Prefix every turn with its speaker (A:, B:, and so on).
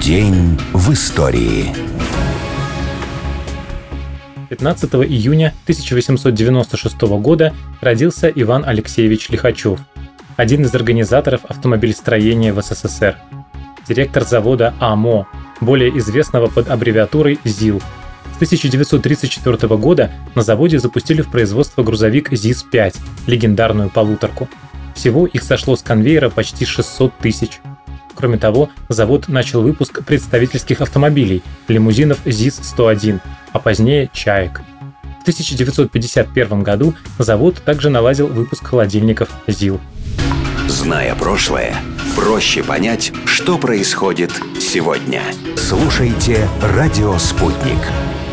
A: День в истории.
B: 15 июня 1896 года родился Иван Алексеевич Лихачев, один из организаторов автомобилестроения в СССР, директор завода АМО, более известного под аббревиатурой ЗИЛ. С 1934 года на заводе запустили в производство грузовик ЗИС-5, легендарную полуторку. Всего их сошло с конвейера почти 600 тысяч. Кроме того, завод начал выпуск представительских автомобилей, лимузинов ЗИС-101, а позднее «Чаек». В 1951 году завод также наладил выпуск холодильников ЗИЛ.
A: Зная прошлое, проще понять, что происходит сегодня. Слушайте «Радио Спутник».